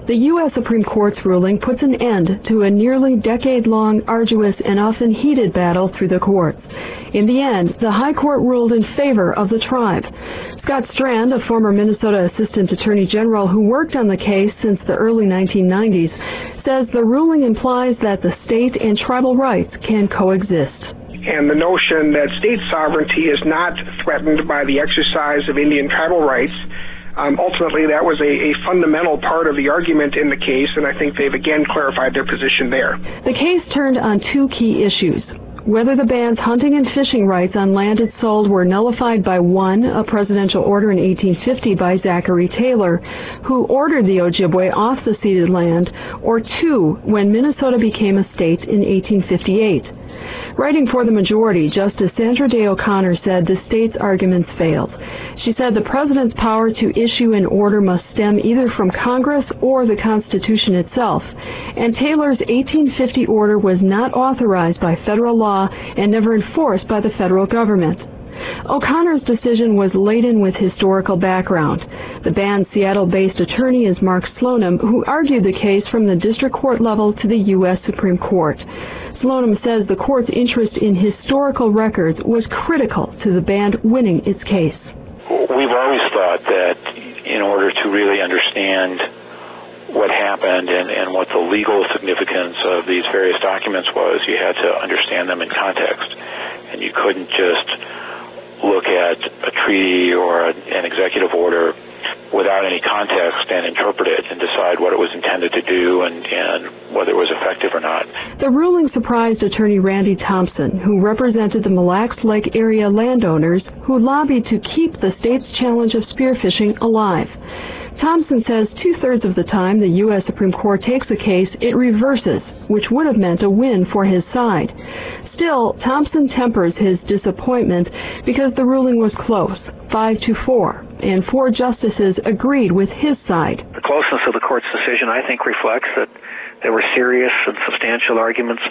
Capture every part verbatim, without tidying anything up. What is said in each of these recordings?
The U S Supreme Court's ruling puts an end to a nearly decade-long, arduous, and often heated battle through the courts. In the end, the High Court ruled in favor of the tribe. Scott Strand, a former Minnesota Assistant Attorney General who worked on the case since the early nineteen nineties, says the ruling implies that the state and tribal rights can coexist. And the notion that state sovereignty is not threatened by the exercise of Indian tribal rights, um, ultimately that was a, a fundamental part of the argument in the case, and I think they've again clarified their position there. The case turned on two key issues. Whether the band's hunting and fishing rights on land it sold were nullified by one, a presidential order in eighteen fifty by Zachary Taylor, who ordered the Ojibwe off the ceded land, or two, when Minnesota became a state in eighteen fifty-eight. Writing for the majority, Justice Sandra Day O'Connor said the state's arguments failed. She said the president's power to issue an order must stem either from Congress or the Constitution itself, and Taylor's eighteen fifty order was not authorized by federal law and never enforced by the federal government. O'Connor's decision was laden with historical background. The band's Seattle-based attorney is Mark Slonim, who argued the case from the district court level to the U S Supreme Court. Slonim says the court's interest in historical records was critical to the band winning its case. We've always thought that in order to really understand what happened and, and what the legal significance of these various documents was, you had to understand them in context. And you couldn't just look at a treaty or a, an executive order without any context and interpret it and decide what it was intended to do and, and whether it was effective or not. The ruling surprised attorney Randy Thompson, who represented the Mille Lacs Lake area landowners who lobbied to keep the state's challenge of spearfishing alive. Thompson says two-thirds of the time the U S Supreme Court takes a case, it reverses, which would have meant a win for his side. Still, Thompson tempers his disappointment because the ruling was close, five to four, and four justices agreed with his side. The closeness of the court's decision, I think, reflects that there were serious and substantial arguments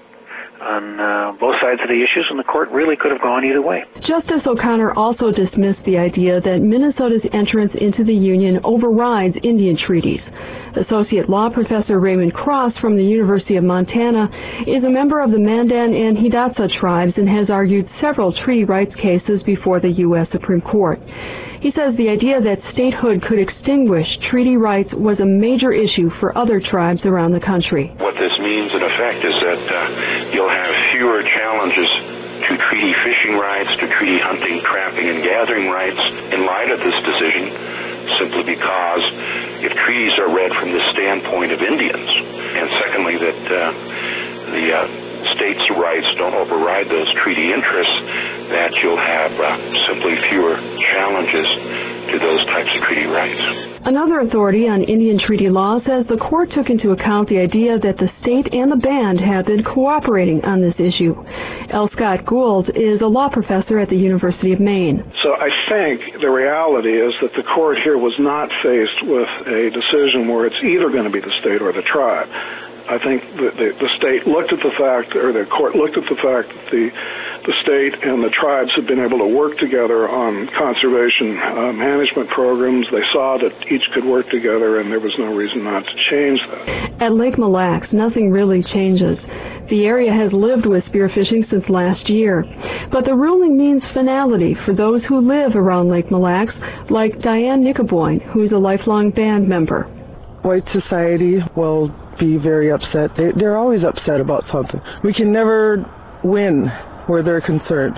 on uh, both sides of the issues, and the court really could have gone either way. Justice O'Connor also dismissed the idea that Minnesota's entrance into the Union overrides Indian treaties. Associate law professor Raymond Cross from the University of Montana is a member of the Mandan and Hidatsa tribes and has argued several treaty rights cases before the U S Supreme Court. He says the idea that statehood could extinguish treaty rights was a major issue for other tribes around the country. What this means, in effect, is that uh, you'll have fewer challenges to treaty fishing rights, to treaty hunting, trapping, and gathering rights in light of this decision, simply because if treaties are read from the standpoint of Indians, and secondly, that uh, the uh, states' rights don't override those treaty interests, that you'll have uh, simply fewer challenges to those types of treaty rights. Another authority on Indian treaty law says the court took into account the idea that the state and the band have been cooperating on this issue. L. Scott Gould is a law professor at the University of Maine. So I think the reality is that the court here was not faced with a decision where it's either going to be the state or the tribe. I think the, the, the state looked at the fact, or the court looked at the fact that the, the state and the tribes had been able to work together on conservation uh, management programs. They saw that each could work together, and there was no reason not to change that. At Lake Mille Lacs, nothing really changes. The area has lived with spearfishing since last year. But the ruling means finality for those who live around Lake Mille Lacs, like Diane Nickaboyne, who's a lifelong band member. White society will be very upset. They, they're always upset about something. We can never win where they're concerned.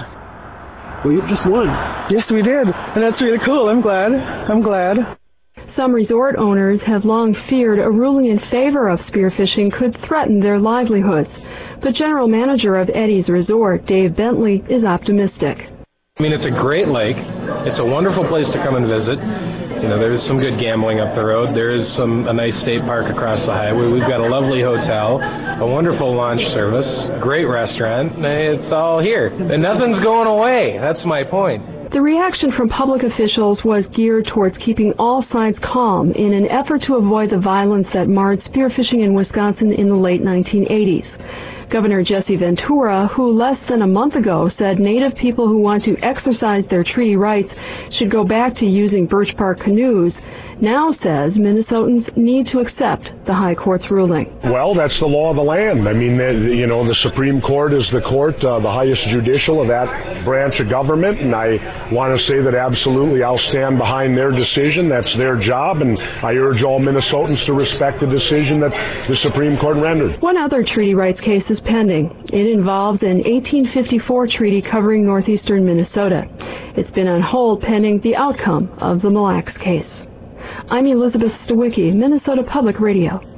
Well, you just won. Yes, we did. And that's really cool. I'm glad. I'm glad. Some resort owners have long feared a ruling in favor of spearfishing could threaten their livelihoods. The general manager of Eddie's Resort, Dave Bentley, is optimistic. I mean, it's a great lake. It's a wonderful place to come and visit. You know, there's some good gambling up the road. There is some a nice state park across the highway. We've got a lovely hotel, a wonderful launch service, great restaurant. It's all here. And nothing's going away. That's my point. The reaction from public officials was geared towards keeping all sides calm in an effort to avoid the violence that marred spearfishing in Wisconsin in the late nineteen eighties. Governor Jesse Ventura, who less than a month ago said Native people who want to exercise their treaty rights should go back to using birch bark canoes, now says Minnesotans need to accept the High Court's ruling. Well, that's the law of the land. I mean, you know, the Supreme Court is the court, uh, the highest judicial of that branch of government, and I want to say that absolutely I'll stand behind their decision. That's their job, and I urge all Minnesotans to respect the decision that the Supreme Court rendered. One other treaty rights case is pending. It involves an eighteen fifty-four treaty covering northeastern Minnesota. It's been on hold pending the outcome of the Mille Lacs case. I'm Elizabeth Stawicki, Minnesota Public Radio.